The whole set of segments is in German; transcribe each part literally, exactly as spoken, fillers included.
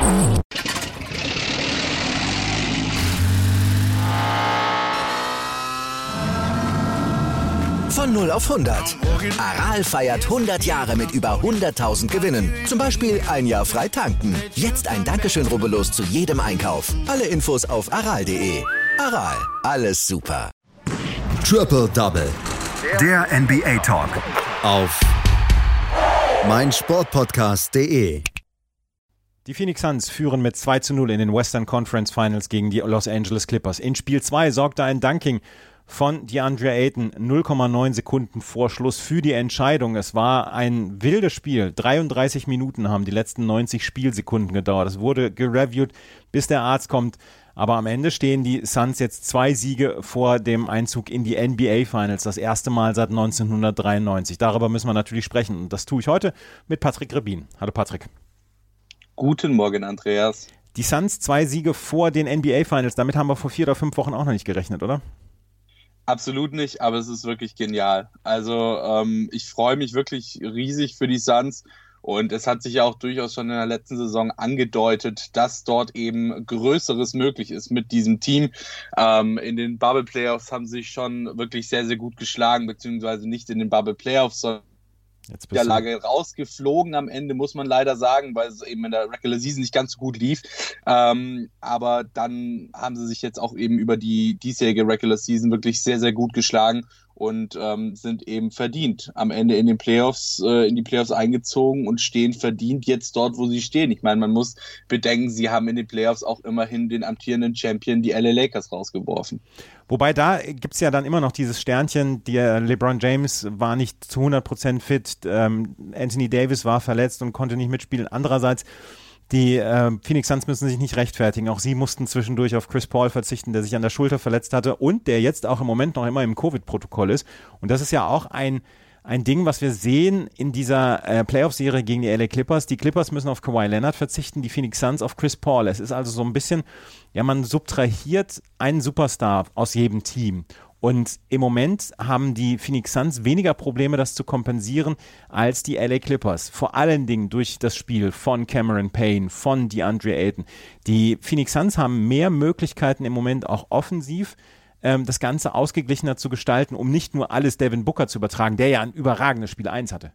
Von null auf hundert. Aral feiert hundert Jahre mit über hunderttausend Gewinnen. Zum Beispiel ein Jahr frei tanken. Jetzt ein Dankeschön, rubbellos zu jedem Einkauf. Alle Infos auf aral punkt de. Aral, alles super. Triple Double. Der N B A Talk. Auf meinsportpodcast punkt de. Die Phoenix Suns führen mit zwei zu null in den Western Conference Finals gegen die Los Angeles Clippers. In Spiel zwei sorgte ein Dunking von DeAndre Ayton, null Komma neun Sekunden vor Schluss für die Entscheidung. Es war ein wildes Spiel. dreiunddreißig Minuten haben die letzten neunzig Spielsekunden gedauert. Es wurde gereviewt, bis der Arzt kommt. Aber am Ende stehen die Suns jetzt zwei Siege vor dem Einzug in die N B A Finals. Das erste Mal seit neunzehnhundertdreiundneunzig. Darüber müssen wir natürlich sprechen. Und das tue ich heute mit Patrick Rebin. Hallo Patrick. Guten Morgen, Andreas. Die Suns zwei Siege vor den N B A Finals. Damit haben wir vor vier oder fünf Wochen auch noch nicht gerechnet, oder? Absolut nicht, aber es ist wirklich genial. Also ähm, ich freue mich wirklich riesig für die Suns und es hat sich ja auch durchaus schon in der letzten Saison angedeutet, dass dort eben Größeres möglich ist mit diesem Team. Ähm, in den Bubble Playoffs haben sie sich schon wirklich sehr, sehr gut geschlagen, beziehungsweise nicht in den Bubble Playoffs, sondern Jetzt der Lage rausgeflogen am Ende, muss man leider sagen, weil es eben in der Regular Season nicht ganz so gut lief. Ähm, aber dann haben sie sich jetzt auch eben über die diesjährige Regular Season wirklich sehr, sehr gut geschlagen und ähm, sind eben verdient am Ende in den Playoffs, äh, in die Playoffs eingezogen und stehen verdient jetzt dort, wo sie stehen. Ich meine, man muss bedenken, sie haben in den Playoffs auch immerhin den amtierenden Champion, die L A Lakers, rausgeworfen. Wobei da gibt es ja dann immer noch dieses Sternchen, der LeBron James war nicht zu hundert Prozent fit, ähm, Anthony Davis war verletzt und konnte nicht mitspielen. Andererseits, die äh, Phoenix Suns müssen sich nicht rechtfertigen. Auch sie mussten zwischendurch auf Chris Paul verzichten, der sich an der Schulter verletzt hatte und der jetzt auch im Moment noch immer im Covid-Protokoll ist. Und das ist ja auch ein Ein Ding, was wir sehen in dieser äh, Playoff-Serie gegen die L A Clippers. Die Clippers müssen auf Kawhi Leonard verzichten, die Phoenix Suns auf Chris Paul. Es ist also so ein bisschen, ja, man subtrahiert einen Superstar aus jedem Team. Und im Moment haben die Phoenix Suns weniger Probleme, das zu kompensieren, als die L A Clippers. Vor allen Dingen durch das Spiel von Cameron Payne, von DeAndre Ayton. Die Phoenix Suns haben mehr Möglichkeiten im Moment auch offensiv, das Ganze ausgeglichener zu gestalten, um nicht nur alles Devin Booker zu übertragen, der ja ein überragendes Spiel eins hatte.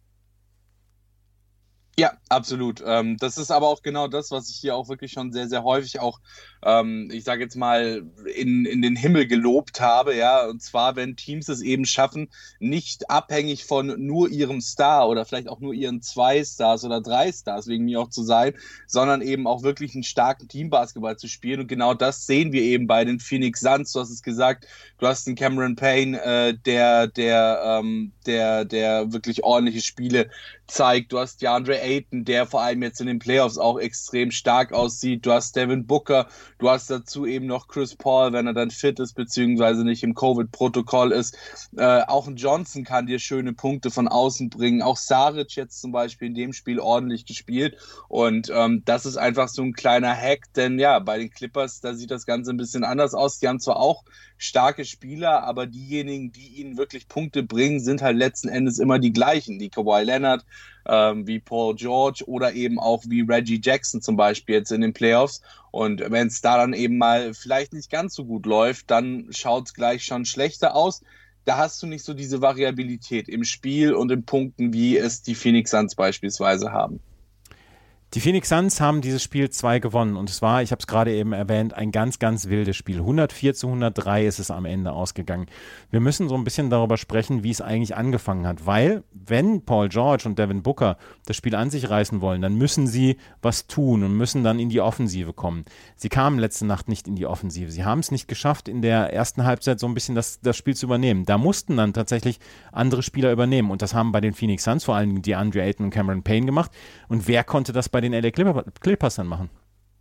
Ja, absolut. Ähm, das ist aber auch genau das, was ich hier auch wirklich schon sehr, sehr häufig auch, ähm, ich sage jetzt mal, in, in den Himmel gelobt habe, ja, und zwar, wenn Teams es eben schaffen, nicht abhängig von nur ihrem Star oder vielleicht auch nur ihren zwei Stars oder drei Stars, wegen mir auch zu sein, sondern eben auch wirklich einen starken Teambasketball zu spielen, und genau das sehen wir eben bei den Phoenix Suns. Du hast es gesagt, du hast einen Cameron Payne, äh, der, der, ähm, der, der wirklich ordentliche Spiele zeigt. Du hast DeAndre Ayton, der vor allem jetzt in den Playoffs auch extrem stark aussieht. Du hast Devin Booker, du hast dazu eben noch Chris Paul, wenn er dann fit ist, beziehungsweise nicht im Covid-Protokoll ist. Äh, auch ein Johnson kann dir schöne Punkte von außen bringen. Auch Saric jetzt zum Beispiel in dem Spiel ordentlich gespielt. Und ähm, das ist einfach so ein kleiner Hack, denn ja, bei den Clippers, da sieht das Ganze ein bisschen anders aus. Die haben zwar auch starke Spieler, aber diejenigen, die ihnen wirklich Punkte bringen, sind halt letzten Endes immer die gleichen. Die Kawhi Leonard, ähm, wie Paul George oder eben auch wie Reggie Jackson zum Beispiel jetzt in den Playoffs. Und wenn es da dann eben mal vielleicht nicht ganz so gut läuft, dann schaut es gleich schon schlechter aus. Da hast du nicht so diese Variabilität im Spiel und in Punkten, wie es die Phoenix Suns beispielsweise haben. Die Phoenix Suns haben dieses Spiel zwei gewonnen und es war, ich habe es gerade eben erwähnt, ein ganz, ganz wildes Spiel. hundertvier zu hundertdrei ist es am Ende ausgegangen. Wir müssen so ein bisschen darüber sprechen, wie es eigentlich angefangen hat, weil wenn Paul George und Devin Booker das Spiel an sich reißen wollen, dann müssen sie was tun und müssen dann in die Offensive kommen. Sie kamen letzte Nacht nicht in die Offensive. Sie haben es nicht geschafft, in der ersten Halbzeit so ein bisschen das, das Spiel zu übernehmen. Da mussten dann tatsächlich andere Spieler übernehmen und das haben bei den Phoenix Suns vor allem DeAndre Ayton und Cameron Payne gemacht. Und wer konnte das bei den L A Clippers dann machen?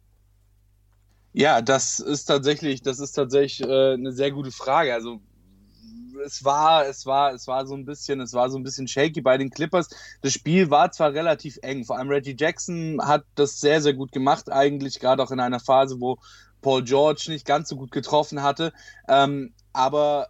Ja, das ist tatsächlich, das ist tatsächlich äh, eine sehr gute Frage. Also es war, es war, es war so ein bisschen, es war so ein bisschen shaky bei den Clippers. Das Spiel war zwar relativ eng, vor allem Reggie Jackson hat das sehr, sehr gut gemacht, eigentlich gerade auch in einer Phase, wo Paul George nicht ganz so gut getroffen hatte. Ähm, aber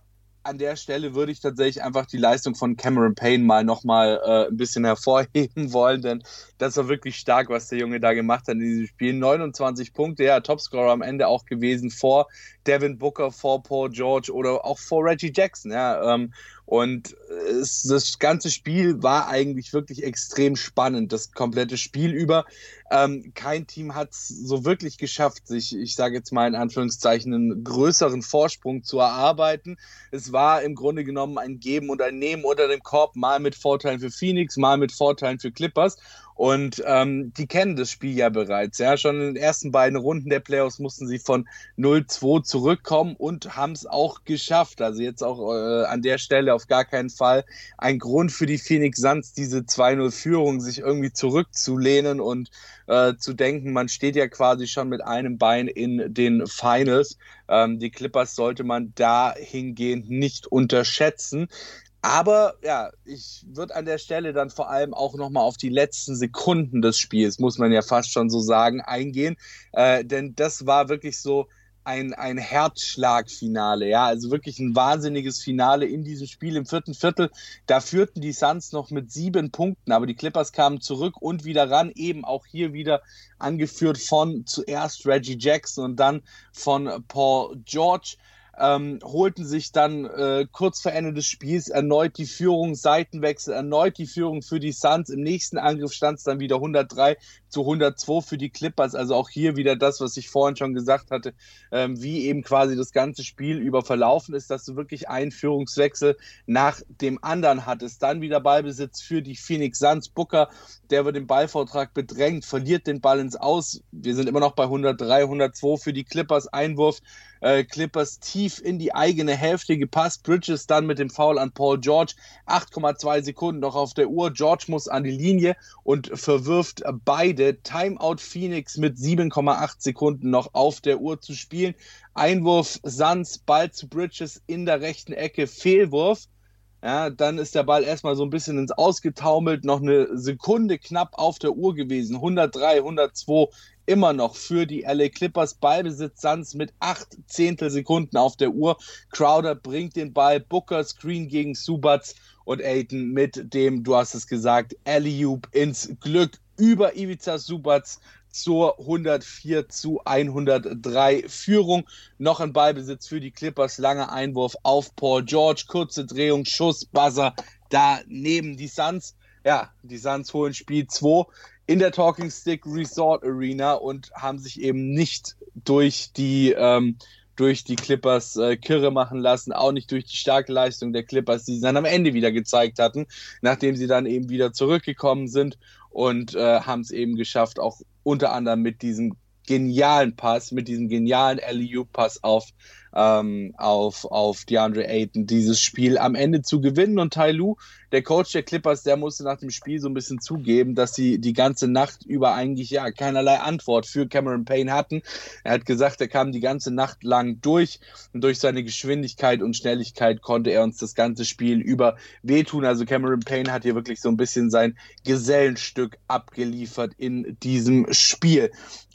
an der Stelle würde ich tatsächlich einfach die Leistung von Cameron Payne mal nochmal äh, ein bisschen hervorheben wollen, denn das war wirklich stark, was der Junge da gemacht hat in diesem Spiel. neunundzwanzig Punkte, ja, Topscorer am Ende auch gewesen vor Devin Booker, vor Paul George oder auch vor Reggie Jackson, ja, ähm, und es, das ganze Spiel war eigentlich wirklich extrem spannend, das komplette Spiel über. Ähm, kein Team hat es so wirklich geschafft, sich, ich sage jetzt mal in Anführungszeichen, einen größeren Vorsprung zu erarbeiten. Es war im Grunde genommen ein Geben und ein Nehmen unter dem Korb, mal mit Vorteilen für Phoenix, mal mit Vorteilen für Clippers. Und ähm, die kennen das Spiel ja bereits. Ja, schon in den ersten beiden Runden der Playoffs mussten sie von null zwei zurückkommen und haben es auch geschafft. Also jetzt auch äh, an der Stelle auf gar keinen Fall ein Grund für die Phoenix Suns, diese zwei null Führung sich irgendwie zurückzulehnen und äh, zu denken, man steht ja quasi schon mit einem Bein in den Finals. Ähm, die Clippers sollte man dahingehend nicht unterschätzen. Aber ja, ich würde an der Stelle dann vor allem auch nochmal auf die letzten Sekunden des Spiels, muss man ja fast schon so sagen, eingehen. Äh, denn das war wirklich so ein, ein Herzschlagfinale, ja, also wirklich ein wahnsinniges Finale in diesem Spiel im vierten Viertel. Da führten die Suns noch mit sieben Punkten, aber die Clippers kamen zurück und wieder ran, eben auch hier wieder angeführt von zuerst Reggie Jackson und dann von Paul George. Ähm, holten sich dann äh, kurz vor Ende des Spiels erneut die Führung, Seitenwechsel, erneut die Führung für die Suns. Im nächsten Angriff stand es dann wieder hundertdrei zu hundertzwei für die Clippers. Also auch hier wieder das, was ich vorhin schon gesagt hatte, ähm, wie eben quasi das ganze Spiel über verlaufen ist, dass du wirklich einen Führungswechsel nach dem anderen hattest. Dann wieder Ballbesitz für die Phoenix Suns. Booker, der wird im Ballvortrag bedrängt, verliert den Ball ins Aus. Wir sind immer noch bei hundertdrei, hundertzwei für die Clippers. Einwurf, äh, Clippers tief in die eigene Hälfte gepasst. Bridges dann mit dem Foul an Paul George. acht Komma zwei Sekunden noch auf der Uhr. George muss an die Linie und verwirft beide. Timeout Phoenix mit sieben Komma acht Sekunden noch auf der Uhr zu spielen. Einwurf Suns, Ball zu Bridges in der rechten Ecke, Fehlwurf. Ja, dann ist der Ball erstmal so ein bisschen ins Ausgetaumelt, noch eine Sekunde knapp auf der Uhr gewesen. hundertdrei, hundertzwei immer noch für die L A Clippers. Ballbesitz Suns mit acht Zehntelsekunden auf der Uhr. Crowder bringt den Ball, Booker Screen gegen Subats und Ayton mit dem, du hast es gesagt, Alley-oop ins Glück über Ivica Subats zur hundertvier zu hundertdrei Führung. Noch ein Ballbesitz für die Clippers, langer Einwurf auf Paul George, kurze Drehung, Schuss, Buzzer, daneben die Suns. Ja, die Suns holen Spiel zwei in der Talking Stick Resort Arena und haben sich eben nicht durch die ähm, durch die Clippers äh, kirre machen lassen, auch nicht durch die starke Leistung der Clippers, die sie dann am Ende wieder gezeigt hatten, nachdem sie dann eben wieder zurückgekommen sind und äh, haben es eben geschafft, auch unter anderem mit diesem genialen Pass, mit diesem genialen Alley-oop-Pass auf, ähm, auf, auf DeAndre Ayton, dieses Spiel am Ende zu gewinnen. Und Ty Lue, der Coach der Clippers, der musste nach dem Spiel so ein bisschen zugeben, dass sie die ganze Nacht über eigentlich ja keinerlei Antwort für Cameron Payne hatten. Er hat gesagt, er kam die ganze Nacht lang durch und durch seine Geschwindigkeit und Schnelligkeit konnte er uns das ganze Spiel über wehtun. Also Cameron Payne hat hier wirklich so ein bisschen sein Gesellenstück abgeliefert in diesem Spiel.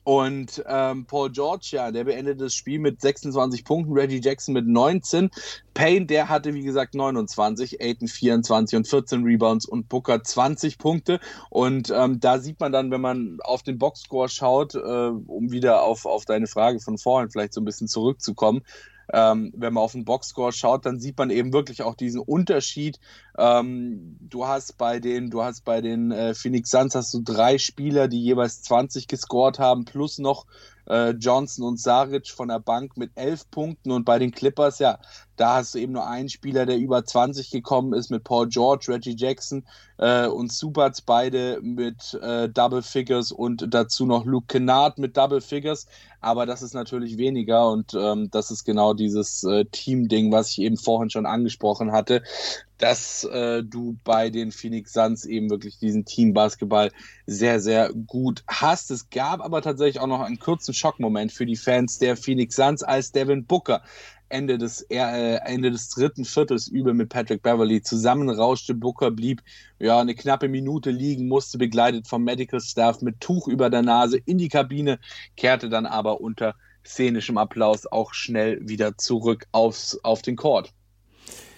Und ähm, Paul George, ja, der beendet das Spiel mit sechsundzwanzig Punkten, Reggie Jackson mit neunzehn. Payne, der hatte, wie gesagt, neunundzwanzig, Ayton vierundzwanzig und vierzehn Rebounds und Booker zwanzig Punkte. Und ähm, da sieht man dann, wenn man auf den Boxscore schaut, äh, um wieder auf, auf deine Frage von vorhin vielleicht so ein bisschen zurückzukommen, Ähm, wenn man auf den Boxscore schaut, dann sieht man eben wirklich auch diesen Unterschied. Ähm, du hast bei den, du hast bei den äh, Phoenix Suns hast du drei Spieler, die jeweils zwanzig gescored haben, plus noch äh, Johnson und Saric von der Bank mit elf Punkten. Und bei den Clippers, ja, da hast du eben nur einen Spieler, der über zwanzig gekommen ist, mit Paul George, Reggie Jackson äh, und Subats, beide mit äh, Double Figures und dazu noch Luke Kennard mit Double Figures. Aber das ist natürlich weniger und ähm, das ist genau dieses äh, Team-Ding, was ich eben vorhin schon angesprochen hatte, dass äh, du bei den Phoenix Suns eben wirklich diesen Team-Basketball sehr, sehr gut hast. Es gab aber tatsächlich auch noch einen kurzen Schockmoment für die Fans der Phoenix Suns, als Devin Booker Ende des, äh, Ende des dritten Viertels übel mit Patrick Beverley zusammenrauschte. Booker blieb ja eine knappe Minute liegen, musste begleitet vom Medical Staff mit Tuch über der Nase in die Kabine, kehrte dann aber unter szenischem Applaus auch schnell wieder zurück aufs, auf den Court.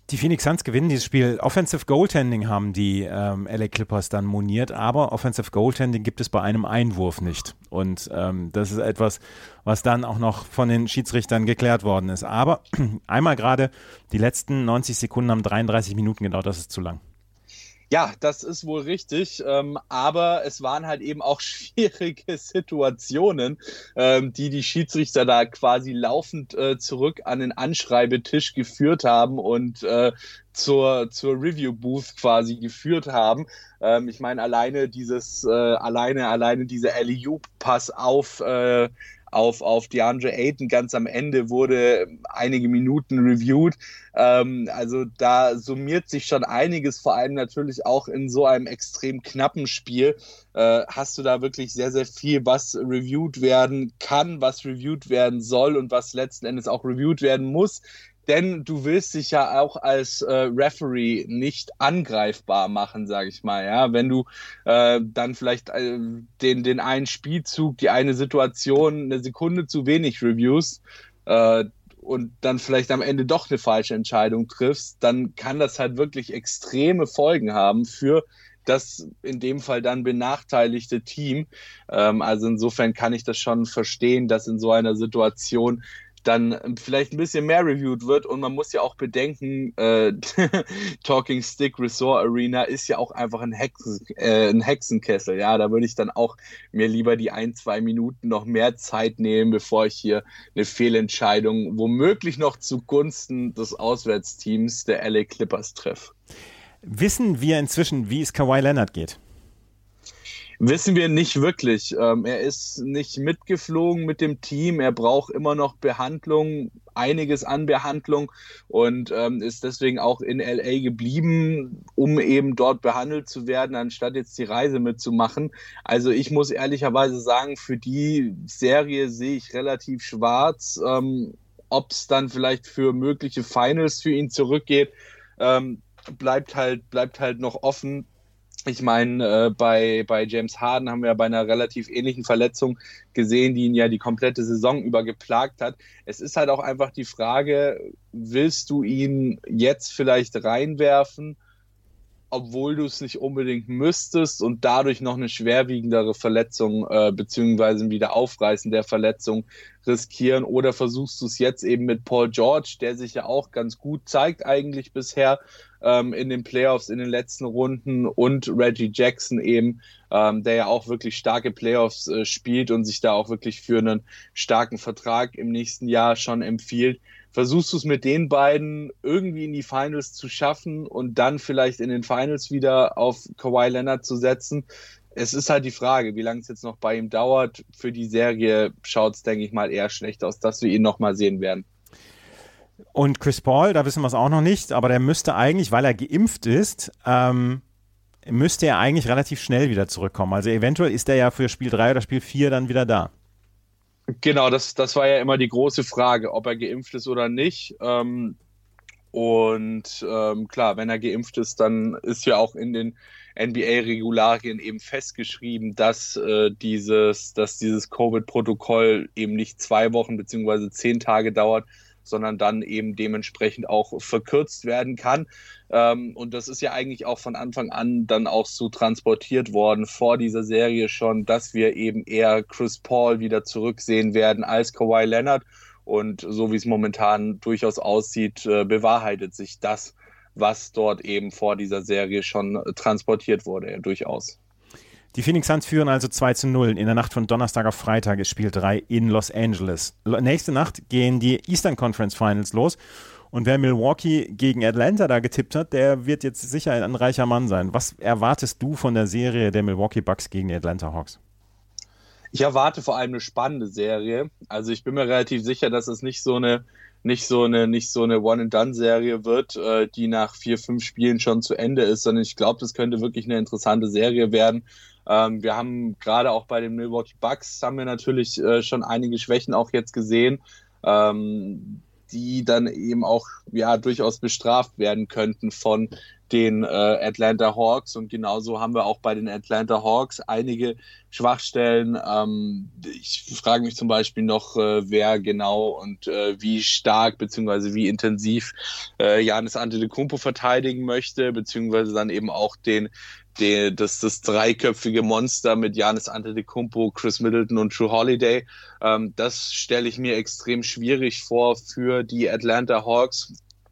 Die Phoenix Suns gewinnen dieses Spiel. Offensive Goaltending haben die ähm, L A Clippers dann moniert, aber Offensive Goaltending gibt es bei einem Einwurf nicht. Und ähm, das ist etwas, was dann auch noch von den Schiedsrichtern geklärt worden ist. Aber einmal gerade, die letzten neunzig Sekunden haben dreiunddreißig Minuten gedauert, das ist zu lang. Ja, das ist wohl richtig, ähm, aber es waren halt eben auch schwierige Situationen, ähm, die die Schiedsrichter da quasi laufend äh, zurück an den Anschreibetisch geführt haben und äh, zur, zur Review-Booth quasi geführt haben. Ähm, ich meine, alleine dieses, äh, alleine, alleine dieser Alley-oop-Pass auf äh, Auf, auf DeAndre Ayton ganz am Ende wurde einige Minuten reviewed. Ähm, also da summiert sich schon einiges, vor allem natürlich auch in so einem extrem knappen Spiel. Äh, hast du da wirklich sehr, sehr viel, was reviewed werden kann, was reviewed werden soll und was letzten Endes auch reviewed werden muss. Denn du willst dich ja auch als äh, Referee nicht angreifbar machen, sage ich mal. Ja, wenn du äh, dann vielleicht äh, den, den einen Spielzug, die eine Situation eine Sekunde zu wenig reviewst äh, und dann vielleicht am Ende doch eine falsche Entscheidung triffst, dann kann das halt wirklich extreme Folgen haben für das in dem Fall dann benachteiligte Team. Ähm, also insofern kann ich das schon verstehen, dass in so einer Situation dann vielleicht ein bisschen mehr reviewed wird. Und man muss ja auch bedenken, äh, Talking Stick Resort Arena ist ja auch einfach ein, Hexen, äh, ein Hexenkessel. Ja, da würde ich dann auch mir lieber die ein, zwei Minuten noch mehr Zeit nehmen, bevor ich hier eine Fehlentscheidung womöglich noch zugunsten des Auswärtsteams der L A Clippers treffe. Wissen wir inzwischen, wie es Kawhi Leonard geht? Wissen wir nicht wirklich. Ähm, er ist nicht mitgeflogen mit dem Team. Er braucht immer noch Behandlung, einiges an Behandlung und ähm, ist deswegen auch in L A geblieben, um eben dort behandelt zu werden, anstatt jetzt die Reise mitzumachen. Also ich muss ehrlicherweise sagen, für die Serie sehe ich relativ schwarz. Ähm, ob es dann vielleicht für mögliche Finals für ihn zurückgeht, ähm, bleibt halt, bleibt halt noch offen. Ich meine, äh, bei, bei James Harden haben wir ja bei einer relativ ähnlichen Verletzung gesehen, die ihn ja die komplette Saison über geplagt hat. Es ist halt auch einfach die Frage, willst du ihn jetzt vielleicht reinwerfen, obwohl du es nicht unbedingt müsstest und dadurch noch eine schwerwiegendere Verletzung äh, beziehungsweise ein Wiederaufreißen der Verletzung riskieren, oder versuchst du es jetzt eben mit Paul George, der sich ja auch ganz gut zeigt eigentlich bisher ähm, in den Playoffs, in den letzten Runden, und Reggie Jackson eben, ähm, der ja auch wirklich starke Playoffs äh, spielt und sich da auch wirklich für einen starken Vertrag im nächsten Jahr schon empfiehlt. Versuchst du es mit den beiden irgendwie in die Finals zu schaffen und dann vielleicht in den Finals wieder auf Kawhi Leonard zu setzen? Es ist halt die Frage, wie lange es jetzt noch bei ihm dauert. Für die Serie schaut es, denke ich mal, eher schlecht aus, dass wir ihn nochmal sehen werden. Und Chris Paul, da wissen wir es auch noch nicht, aber der müsste eigentlich, weil er geimpft ist, ähm, müsste er eigentlich relativ schnell wieder zurückkommen. Also eventuell ist er ja für Spiel drei oder Spiel vier dann wieder da. Genau, das, das war ja immer die große Frage, ob er geimpft ist oder nicht. Ähm, und ähm, klar, wenn er geimpft ist, dann ist ja auch in den N B A-Regularien eben festgeschrieben, dass, äh, dieses, dass dieses Covid-Protokoll eben nicht zwei Wochen beziehungsweise zehn Tage dauert, sondern dann eben dementsprechend auch verkürzt werden kann. Ähm, und das ist ja eigentlich auch von Anfang an dann auch so transportiert worden vor dieser Serie schon, dass wir eben eher Chris Paul wieder zurücksehen werden als Kawhi Leonard. Und so wie es momentan durchaus aussieht, äh, bewahrheitet sich das, was dort eben vor dieser Serie schon transportiert wurde, ja, durchaus. Die Phoenix Suns führen also zwei zu null in der Nacht von Donnerstag auf Freitag, ist Spiel drei in Los Angeles. Nächste Nacht gehen die Eastern Conference Finals los, und wer Milwaukee gegen Atlanta da getippt hat, der wird jetzt sicher ein reicher Mann sein. Was erwartest du von der Serie der Milwaukee Bucks gegen die Atlanta Hawks? Ich erwarte vor allem eine spannende Serie. Also ich bin mir relativ sicher, dass es nicht so eine nicht so eine nicht so eine One-and-Done-Serie wird, äh, die nach vier, fünf Spielen schon zu Ende ist, sondern ich glaube, das könnte wirklich eine interessante Serie werden. Ähm, wir haben gerade auch bei den Milwaukee Bucks haben wir natürlich äh, schon einige Schwächen auch jetzt gesehen, ähm, die dann eben auch ja durchaus bestraft werden könnten von den äh, Atlanta Hawks, und genauso haben wir auch bei den Atlanta Hawks einige Schwachstellen. Ähm, ich frage mich zum Beispiel noch, äh, wer genau und äh, wie stark bzw. wie intensiv äh, Giannis Antetokounmpo verteidigen möchte, beziehungsweise dann eben auch den Die, das, das dreiköpfige Monster mit Giannis Antetokounmpo, Chris Middleton und Jrue Holiday. Ähm, das stelle ich mir extrem schwierig vor für die Atlanta Hawks.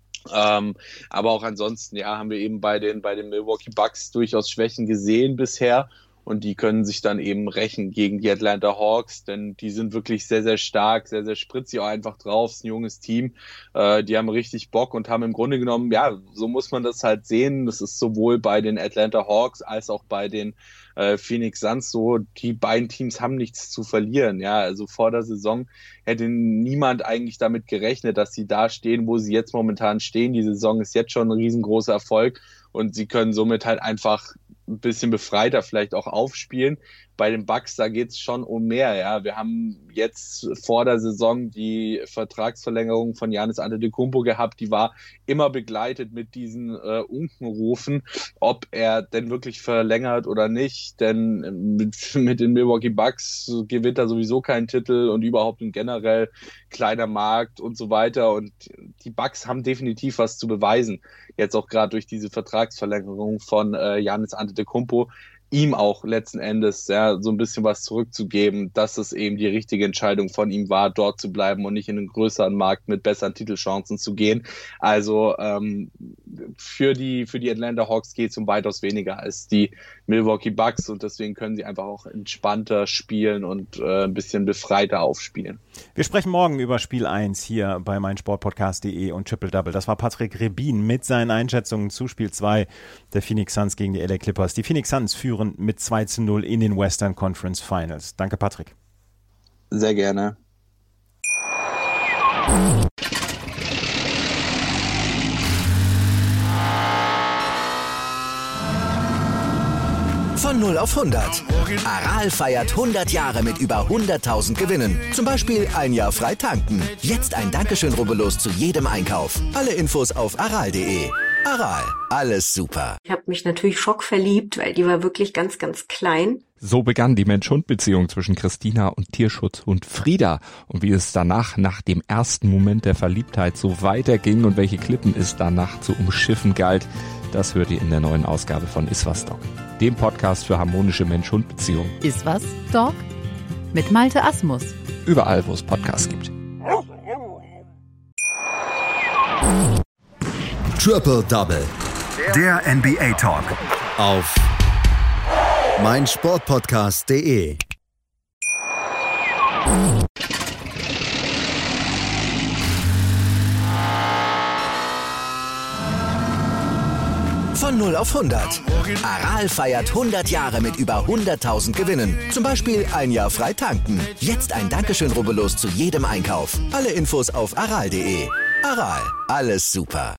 Ähm, aber auch ansonsten, ja, haben wir eben bei den, bei den Milwaukee Bucks durchaus Schwächen gesehen bisher. Und die können sich dann eben rächen gegen die Atlanta Hawks, denn die sind wirklich sehr, sehr stark, sehr, sehr spritzig auch einfach drauf. Es ist ein junges Team, äh, die haben richtig Bock und haben im Grunde genommen, ja, so muss man das halt sehen. Das ist sowohl bei den Atlanta Hawks als auch bei den äh, Phoenix Suns so. Die beiden Teams haben nichts zu verlieren. Ja, also vor der Saison hätte niemand eigentlich damit gerechnet, dass sie da stehen, wo sie jetzt momentan stehen. Die Saison ist jetzt schon ein riesengroßer Erfolg und sie können somit halt einfach ein bisschen befreiter vielleicht auch aufspielen. Bei den Bucks, da geht es schon um mehr. Ja, wir haben jetzt vor der Saison die Vertragsverlängerung von Giannis Antetokounmpo gehabt. Die war immer begleitet mit diesen äh, Unkenrufen, ob er denn wirklich verlängert oder nicht. Denn mit, mit den Milwaukee Bucks gewinnt er sowieso keinen Titel und überhaupt ein generell kleiner Markt und so weiter. Und die Bucks haben definitiv was zu beweisen. Jetzt auch gerade durch diese Vertragsverlängerung von äh, Giannis Antetokounmpo, ihm auch letzten Endes ja, so ein bisschen was zurückzugeben, dass es eben die richtige Entscheidung von ihm war, dort zu bleiben und nicht in einen größeren Markt mit besseren Titelchancen zu gehen. Also ähm, für die für die Atlanta Hawks geht es um weitaus weniger als die Milwaukee Bucks und deswegen können sie einfach auch entspannter spielen und äh, ein bisschen befreiter aufspielen. Wir sprechen morgen über Spiel eins hier bei meinsportpodcast punkt de und Triple Double. Das war Patrick Rebin mit seinen Einschätzungen zu Spiel zwei der Phoenix Suns gegen die L A Clippers. Die Phoenix Suns führen mit zwei zu null in den Western Conference Finals. Danke, Patrick. Sehr gerne. Von null auf hundert. Aral feiert hundert Jahre mit über hunderttausend Gewinnen. Zum Beispiel ein Jahr frei tanken. Jetzt ein Dankeschön, rubbellos zu jedem Einkauf. Alle Infos auf aral punkt de. Aral, alles super. Ich habe mich natürlich schockverliebt, weil die war wirklich ganz, ganz klein. So begann die Mensch-Hund-Beziehung zwischen Christina und Tierschutzhund Frieda. Und wie es danach, nach dem ersten Moment der Verliebtheit, so weiterging und welche Klippen es danach zu umschiffen galt, das hört ihr in der neuen Ausgabe von Iswas Dog, dem Podcast für harmonische Mensch-Hund-Beziehungen. Iswas Dog? Mit Malte Asmus. Überall, wo es Podcasts gibt. Triple Double. Der N B A Talk. Auf meinsportpodcast punkt de. Von null auf hundert. Aral feiert hundert Jahre mit über hunderttausend Gewinnen. Zum Beispiel ein Jahr frei tanken. Jetzt ein Dankeschön, rubbellos zu jedem Einkauf. Alle Infos auf aral punkt de. Aral, alles super.